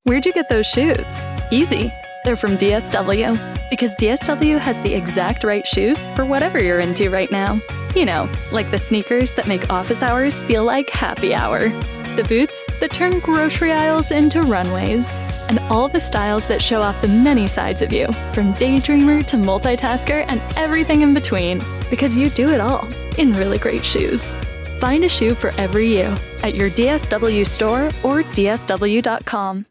Where'd you get those shoes? Easy. They're from DSW. Because DSW has the exact right shoes for whatever you're into right now. You know, like the sneakers that make office hours feel like happy hour. The boots that turn grocery aisles into runways. And all the styles that show off the many sides of you, from daydreamer to multitasker and everything in between. Because you do it all in really great shoes. Find a shoe for every you at your DSW store or DSW.com.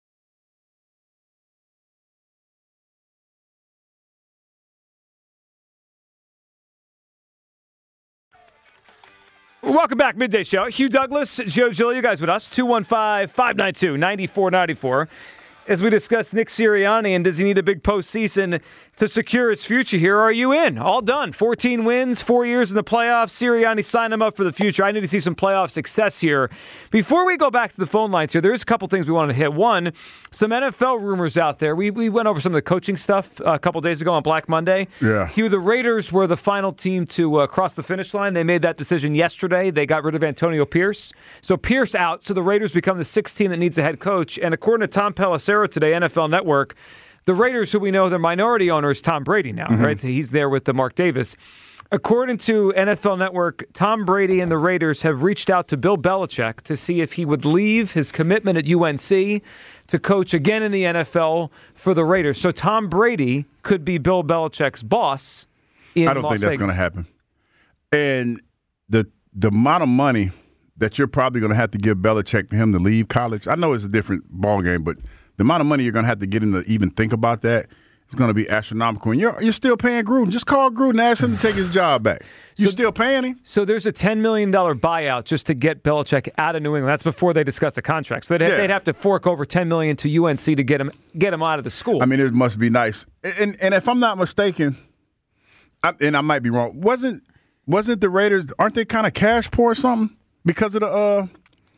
Welcome back, Midday Show. Hugh Douglas, Joe Gill, you guys with us. 215-592-9494. As we discuss Nick Sirianni and does he need a big postseason to secure his future here? Are you in? All done. 14 wins, 4 years in the playoffs. Sirianni signed him up for the future. I need to see some playoff success here. Before we go back to the phone lines here, there's a couple things we wanted to hit. One, some NFL rumors out there. We went over some of the coaching stuff a couple days ago on Black Monday. Yeah. Hugh, the Raiders were the final team to cross the finish line. They made that decision yesterday. They got rid of Antonio Pierce. So Pierce out, so the Raiders become the sixth team that needs a head coach. And according to Tom Pelissero today, NFL Network, the Raiders, who we know their minority owner is Tom Brady now, right? So he's there with the Mark Davis. According to NFL Network, Tom Brady and the Raiders have reached out to Bill Belichick to see if he would leave his commitment at UNC to coach again in the NFL for the Raiders. So Tom Brady could be Bill Belichick's boss in Las Vegas. I don't think that's going to happen. And the amount of money that you're probably going to have to give Belichick for him to leave college, I know it's a different ballgame, but the amount of money you're going to have to get him to even think about that is going to be astronomical. And you're still paying Gruden. Just call Gruden and ask him to take his job back. You're still paying him? So there's a $10 million buyout just to get Belichick out of New England. That's before they discuss a contract. So they'd have to fork over $10 million to UNC to get him out of the school. I mean, it must be nice. And if I'm not mistaken, and I might be wrong, wasn't the Raiders, aren't they kind of cash poor or something because of the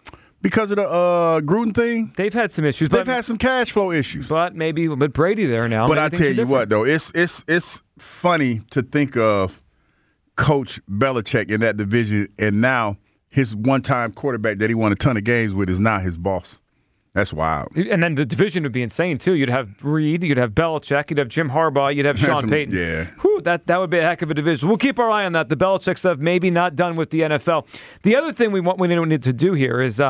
Gruden thing? They've had some issues. They've had some cash flow issues. But maybe with Brady there now. But I tell you what, though, it's funny to think of Coach Belichick in that division, and now his one-time quarterback that he won a ton of games with is now his boss. That's wild. And then the division would be insane, too. You'd have Reed, you'd have Belichick, you'd have Jim Harbaugh, you'd have Sean Payton. Yeah. Whew, that would be a heck of a division. We'll keep our eye on that. The Belichick stuff maybe not done with the NFL. The other thing we need to do here is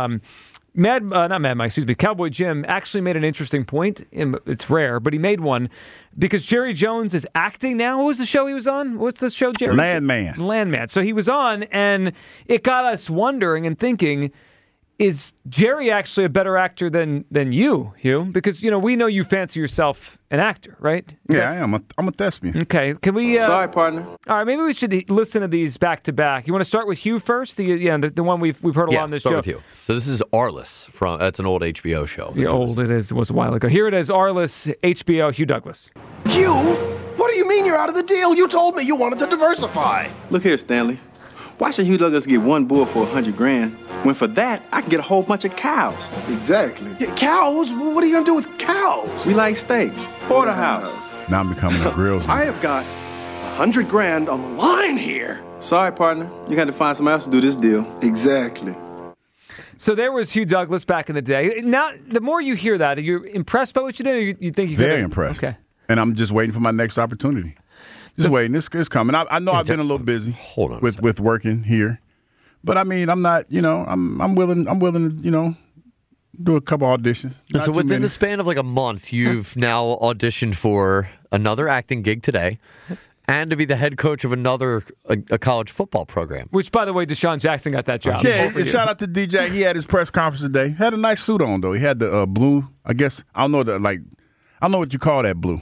Cowboy Jim actually made an interesting point. It's rare, but he made one because Jerry Jones is acting now. What was the show he was on? What's the show, Jerry? Landman. So he was on, and it got us wondering and thinking, is Jerry actually a better actor than you, Hugh? Because, we know you fancy yourself an actor, right? Yeah, I am. I'm a thespian. Okay. Can we... Sorry, partner. All right, maybe we should listen to these back to back. You want to start with Hugh first? The one we've heard a lot on this show. Yeah, start with Hugh. So this is Arliss that's an old HBO show. It was a while ago. Here it is, Arliss, HBO, Hugh Douglas. Hugh, what do you mean you're out of the deal? You told me you wanted to diversify. Look here, Stanley. Why should Hugh Douglas get one bull for $100,000 when for that I can get a whole bunch of cows? Exactly. Yeah, cows? What are you gonna do with cows? We like steak. Porterhouse. Now I'm becoming a grill. I have got $100,000 on the line here. Sorry, partner. You got to find somebody else to do this deal. Exactly. So there was Hugh Douglas back in the day. Now, the more you hear that, are you impressed by what you did, or you think you could? Very impressed. Okay. And I'm just waiting for my next opportunity. Just waiting. It's coming. I know I've been a little busy with working here, but I mean, I'm not. I'm willing to do a couple auditions. So within the span of like a month, you've now auditioned for another acting gig today, and to be the head coach of another a college football program. Which, by the way, Deshaun Jackson got that job. Yeah, shout out to DJ. He had his press conference today. Had a nice suit on though. He had the blue. I guess I don't know what you call that blue.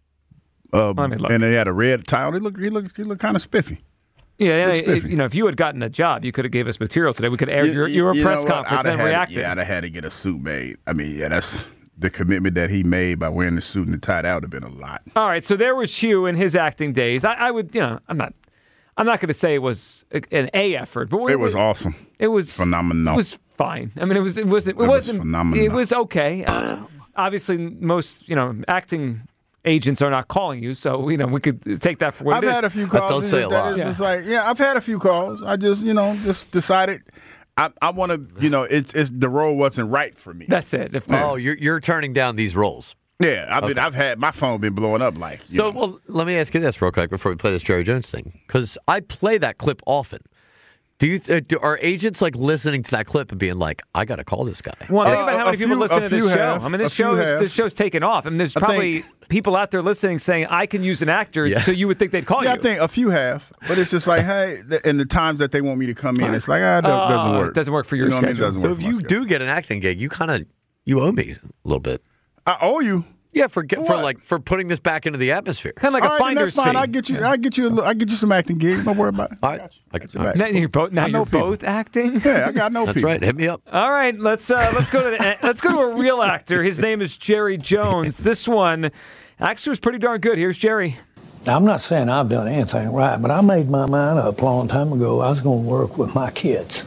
And they had a red tie on. He looked kind of spiffy. Yeah, if you had gotten a job, you could have gave us material today. We could air your press conference and react. Yeah, I'd have had to get a suit made. I mean, that's the commitment that he made by wearing the suit and the tie. That would have been a lot. All right, so there was Hugh in his acting days. I would, I'm not going to say it was an A effort, but it was awesome. It was phenomenal. It was fine. I mean, it wasn't phenomenal. It was okay. Obviously, most acting agents are not calling you, so we could take that for what it is. I've had a few calls. That does say a lot. I've had a few calls. I just decided I want to, it's the role wasn't right for me. That's it. Oh, you're turning down these roles. Yeah, I've had my phone been blowing up like. Well, let me ask you this real quick before we play this Jerry Jones thing, because I play that clip often. Are agents like listening to that clip and being like, I got to call this guy? Well, think about how many people listen to this show. I mean, this show's taken off. I mean, there's probably people out there listening saying, I can use an actor, so you would think they'd call you. Yeah, I think a few have, but it's just like, hey, in the times that they want me to come in, it's like, it doesn't work. It doesn't work for your schedule. So if you do get an acting gig, you owe me a little bit. I owe you. Yeah, for putting this back into the atmosphere. Kind of like a finder's fee. I get you some acting gigs. Don't worry about it. All right, I get you back. Now you're both acting. Yeah, I got no That's people. right. Hit me up. All right, let's go to a real actor. His name is Jerry Jones. This one actually was pretty darn good. Here's Jerry. Now, I'm not saying I've done anything right, but I made my mind up a long time ago. I was going to work with my kids.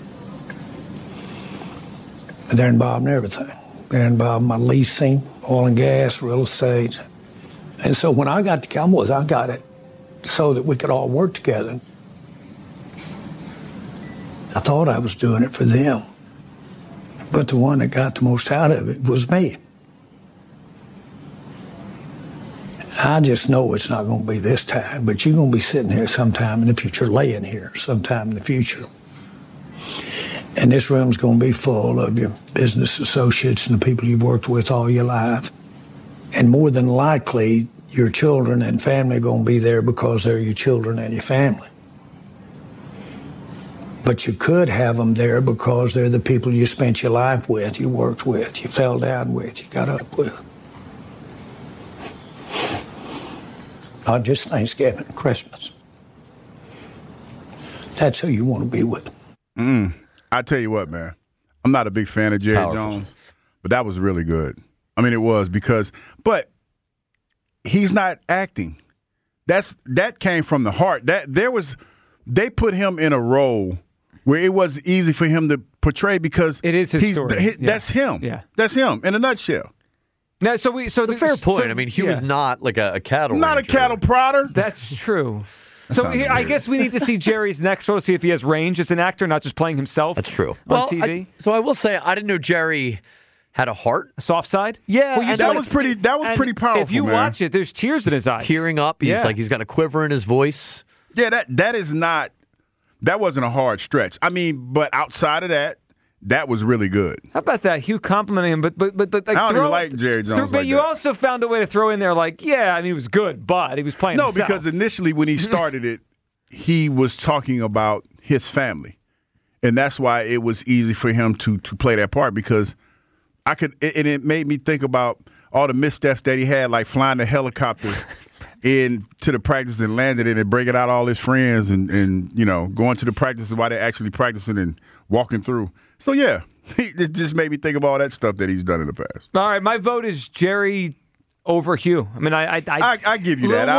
They're involved in everything. They're involved in my leasing, oil and gas, real estate. And so when I got to Cowboys, I got it so that we could all work together. I thought I was doing it for them. But the one that got the most out of it was me. I just know it's not going to be this time, but you're going to be sitting here sometime in the future, laying here sometime in the future. And this room's going to be full of your business associates and the people you've worked with all your life. And more than likely, your children and family are going to be there because they're your children and your family. But you could have them there because they're the people you spent your life with, you worked with, you fell down with, you got up with. Not just Thanksgiving and Christmas. That's who you want to be with. I tell you what, man. I'm not a big fan of Jerry Jones, but that was really good. I mean, it was but he's not acting. That came from the heart. They put him in a role where it was easy for him to portray because it is his story. That's him. Yeah, that's him in a nutshell. No, it's a fair point. I mean, he was not like a cattle. Not ranger. a cattle prodder. That's true. So I guess we need to see Jerry's next role, see if he has range as an actor, not just playing himself. That's true. On TV. I will say I didn't know Jerry had a heart, a soft side. Yeah, well, that was pretty powerful. If you watch it, there's tears in his eyes, tearing up. He's got a quiver in his voice. Yeah, that wasn't a hard stretch. I mean, but outside of that was really good. How about that? Hugh complimenting him, but like I don't even like Jerry Jones. But you also found a way to throw in there, like, yeah, I mean, he was good, but he was playing himself. No, because initially when he started it, he was talking about his family, and that's why it was easy for him to play that part because it made me think about all the missteps that he had, like flying the helicopter into the practice and landing it and bringing out all his friends and going to the practices while they're actually practicing and walking through. So, yeah, it just made me think of all that stuff that he's done in the past. All right, my vote is Jerry over Hugh. I mean, I give you that.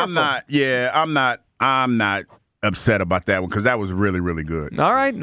I'm not upset about that one because that was really, really good. All right.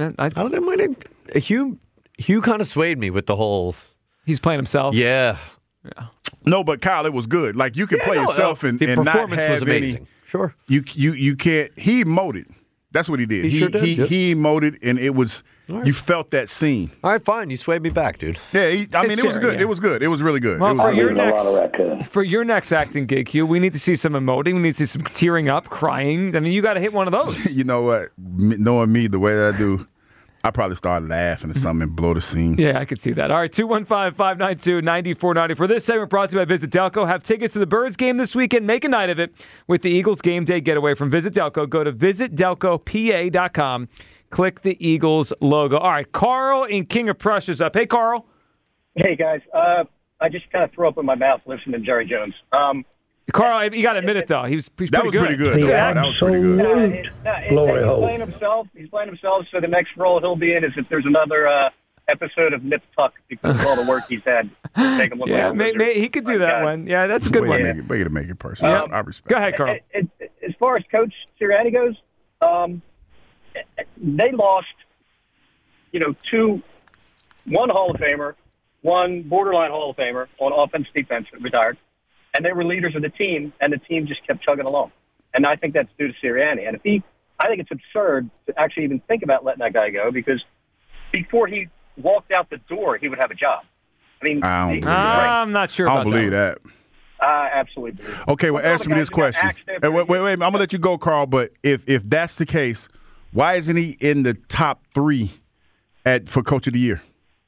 Hugh kind of swayed me with the whole... He's playing himself? Yeah. No, but Kyle, it was good. Like, you can play yourself and the performance not have was amazing. Sure. You can't... He emoted. That's what he did. He sure did. He emoted, and it was... Right. You felt that scene. All right, fine. You swayed me back, dude. Yeah, it was good. Yeah. It was good. It was really good. Well, for your next acting gig, Hugh, we need to see some emoting. We need to see some tearing up, crying. I mean, you got to hit one of those. You know what? Knowing me the way that I do, I probably start laughing or something and blow the scene. Yeah, I could see that. All right, 215-592-9490. For this segment brought to you by Visit Delco. Have tickets to the Birds game this weekend. Make a night of it with the Eagles game day getaway from Visit Delco. Go to visitdelcopa.com. Click the Eagles logo. All right, Carl in King of Prussia's up. Hey, Carl. Hey, guys. I just kind of threw up in my mouth listening to Jerry Jones. Carl, you got to admit it, though. He was pretty good. Pretty good. That was pretty good. He's playing himself, so the next role he'll be in is if there's another episode of Nip Tuck because of all the work he's had. Take him he could do that one. Yeah, that's a good one. Way to make it personal. I respect Go ahead, Carl. As far as Coach Sirianni goes, they lost, one Hall of Famer, one borderline Hall of Famer on offense, defense, retired, and they were leaders of the team, and the team just kept chugging along. And I think that's due to Sirianni. And I think it's absurd to actually even think about letting that guy go because before he walked out the door, he would have a job. I mean, I'm not sure about I don't believe that. I absolutely believe it. Okay, well, answer me this question. Hey, wait, I'm going to let you go, Carl, but if that's the case, why isn't he in the top 3 for Coach of the Year?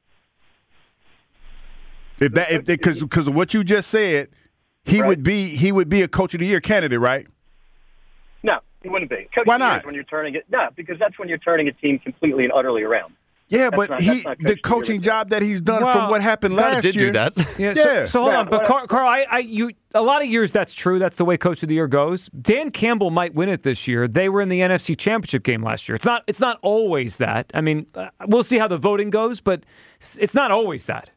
Because of what you just said, he would be a Coach of the Year candidate, right? No, he wouldn't be. Coach Why of the Year not? is when you're turning it. No, because that's when you're turning a team completely and utterly around. Yeah, That's but not the coaching job that he's done from what happened last did year. do that. Yeah. So hold on, but Carl, a lot of years that's true. That's the way Coach of the Year goes. Dan Campbell might win it this year. They were in the NFC Championship game last year. It's not always that. I mean, we'll see how the voting goes, but it's not always that.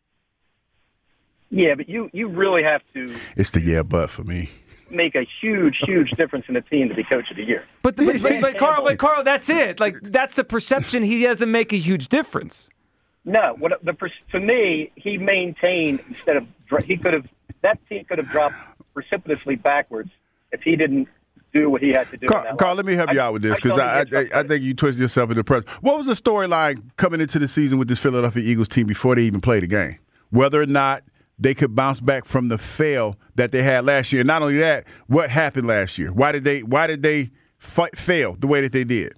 Yeah, but you really have to. It's the but for me. Make a huge difference in the team to be Coach of the Year. But Carl, that's it. Like that's the perception. He doesn't make a huge difference. No, to me, he maintained instead of that team could have dropped precipitously backwards if he didn't do what he had to do. Carl, let me help you out with this because I think you twisted yourself into press. What was the storyline coming into the season with this Philadelphia Eagles team before they even played a game? Whether or not they could bounce back from the fail that they had last year. Not only that, what happened last year? Why did they fail the way that they did?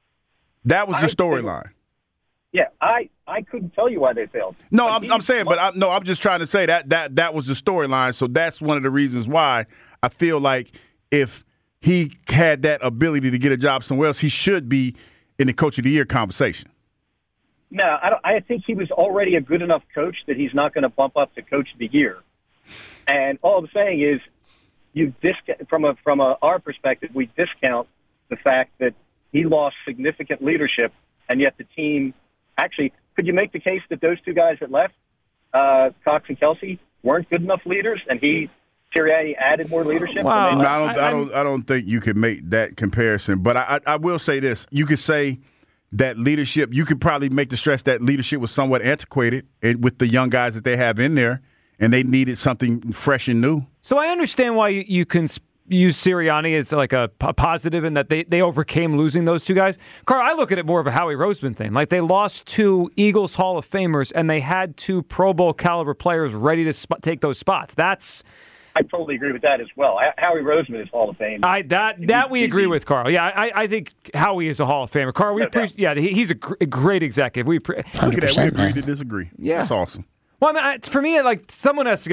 That was the storyline. Yeah, I couldn't tell you why they failed. No, I'm saying, but I'm just trying to say that was the storyline. So that's one of the reasons why I feel like if he had that ability to get a job somewhere else, he should be in the Coach of the Year conversation. No, I think he was already a good enough coach that he's not going to bump up to Coach of the Year. And all I'm saying is, from our perspective, we discount the fact that he lost significant leadership, and yet the team actually. Could you make the case that those two guys that left, Cox and Kelsey, weren't good enough leaders, and Sirianni added more leadership? Wow. No, I don't think you can make that comparison. But I will say this: you could say that leadership, you could probably make the stress that leadership was somewhat antiquated with the young guys that they have in there, and they needed something fresh and new. So I understand why you can use Sirianni as like a positive in that they overcame losing those two guys. Carl, I look at it more of a Howie Roseman thing. Like they lost 2 Eagles Hall of Famers, and they had 2 Pro Bowl caliber players ready to take those spots. I totally agree with that as well. Howie Roseman is Hall of Fame. That we agree with, Carl. Yeah, I think Howie is a Hall of Famer. Carl, he's a great executive. Look at that. We agree to disagree. Yeah. That's awesome. Well, I mean, for me, like someone has to